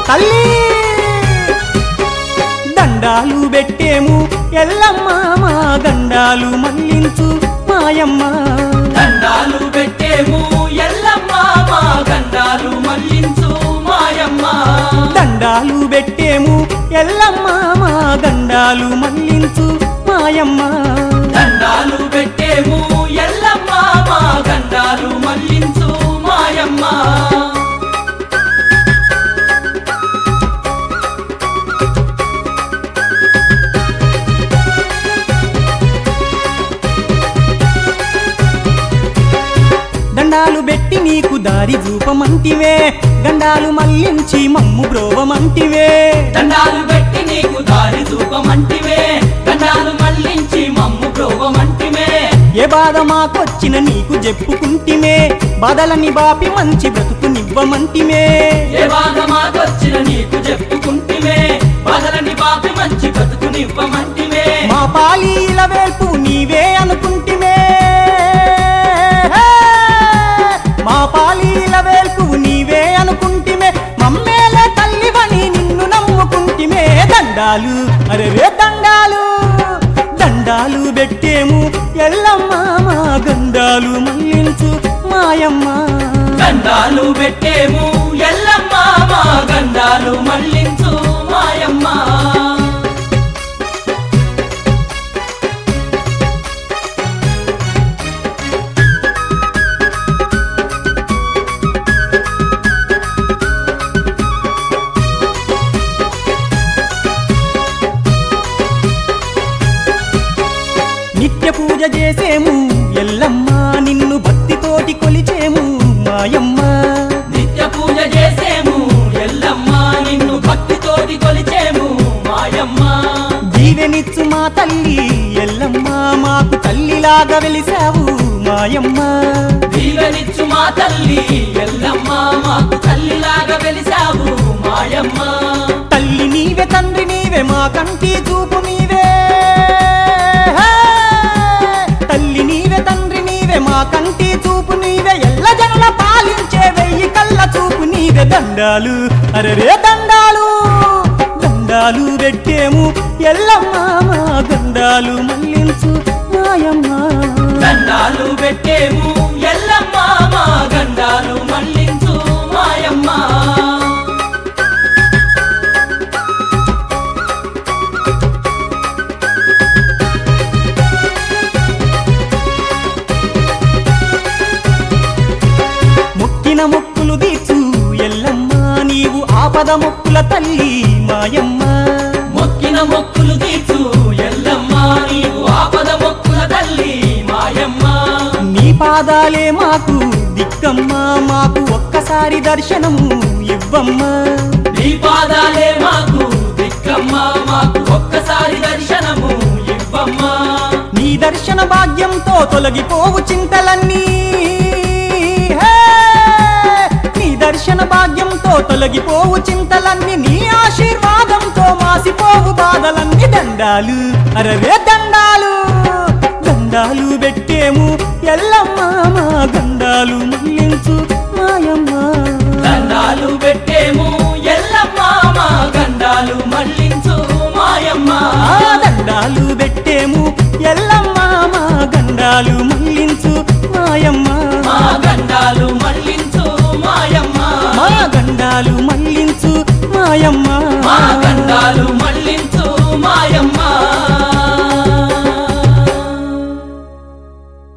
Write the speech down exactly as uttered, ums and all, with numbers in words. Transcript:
తల్లి దండాలు పెట్టేము ఎల్లమ్మ మా గండాలు మళ్ళించు మాయమ్మ దండాలు పెట్టేము ఎల్లమ్మ మా గండాలు మళ్ళించు మాయమ్మ దండాలు పెట్టేము ఎల్లమ్మ మా గండాలు మళ్ళించు మాయమ్మ దండాలు పెట్టేము ఎల్లమ్మ మా గండాలు మళ్ళించు మాయమ్మ దండాలు పెట్టి నీకు దారి చూపమంటివే గండాలు మళ్ళించి మమ్ము బ్రోవమంటివే దండాలు పెట్టి నీకు దారి చూపమంటివే గండాలు మళ్ళించి మమ్ము బ్రోవమంటివే ఏ బాధ మాకొచ్చిన నీకు చెప్పుకుంటిమే బాధలని బాపి మంచి బ్రతుకునివ్వమంటిమే ఏ బాధ మాకొచ్చిన నీకు చెప్పుకుంటిమే బాధలని బాపి మంచి బ్రతుకునివ్వమంటివే మా పాలీల వేల్పు నీవే అనుకుంటిమే మా పాలీల వేల్పు నీవే అనుకుంటిమే మమ్మేలే తల్లివని నిన్ను నమ్ముకుంటిమే దండాలు అరే రే దండాలు దండాలు పెట్టేము ఎల్లమ్మ మా గండాలు మళ్ళించు మాయమ్మ దండాలు పెట్టేము ఎల్లమ్మ మా గండాలు మళ్ళించు మాయమ్మ నిత్య పూజ చేసేము ఎల్లమ్మ నిన్ను భక్తితోటి కొలిచేము మాయమ్మ నిత్య పూజ చేసేము ఎల్లమ్మ నిన్ను భక్తితోటి కొలిచేము మాయమ్మ జీవెనిచ్చు మా తల్లి ఎల్లమ్మ మాకు తల్లిలాగా వెలిసావు మాయమ్మ దీవెనిచ్చు మా తల్లి ఎల్లమ్మ మాకు తల్లిలాగా వెలిసావు మాయమ్మ తల్లి నీవే తండ్రి నీవే మా కంటి చూపు నీవే తల్లి నీవే తండ్రి నీవే మా కంటి చూపు నీవే ఎల్ల జనుల పాలించే వెయ్యి కళ్ళ చూపు నీవే దండాలు అరరే దండాలు దండాలు పెట్టేము ఎల్లమ్మ మా గండాలు మళ్ళించు మాయమ్మ దండాలు పెట్టేము ఎల్లమ్మ మా గండాలు మళ్ళించు మాయమ్మ మొక్కిన మొక్కులు తీర్చు ఎల్లమ్మ నీవు ఆపద మొక్కుల తల్లి మాయమ్మ మొక్కిన మొక్కులు తీర్చు ఎల్లమ్మ నీవు ఆపద మొక్కుల తల్లి మాయమ్మ నీ పాదాలే మాకు దిక్కమ్మ మాకు ఒక్కసారి దర్శనము ఇవ్వమ్మ నీ పాదాలే మాకు దిక్కమ్మ మాకు ఒక్కసారి దర్శనము ఇవ్వమ్మ నీ దర్శన భాగ్యంతో తొలగిపోవు చింతలన్నీ హే! నీ దర్శన భాగ్యంతో తొలగిపోవు చింతలన్నీ నీ ఆశీర్వాదంతో మాసిపోవు బాధలన్నీ దండాలు అరవే దండాలు దండాలు పెట్టేము ఎల్లమ్మ మా గండాలు మళ్ళించు మాయమ్మ దండాలు పెట్టేము ఎల్లమ్మ మా గండాలు మళ్ళించు మాయమ్మ ఆ దండాలు